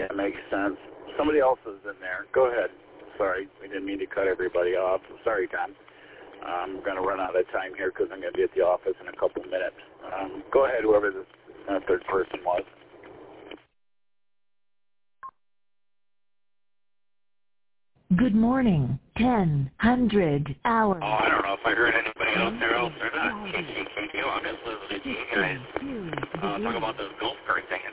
That makes sense. Somebody else is in there. Go ahead. Sorry, we didn't mean to cut everybody off. Sorry, Tom. I'm going to run out of time here because I'm going to be at the office in a couple minutes. Go ahead, whoever the third person was. Good morning, 10:00 hours. Oh, I don't know if I heard anybody else there else or not. I'm just listening to you guys talk about this golf cart thing.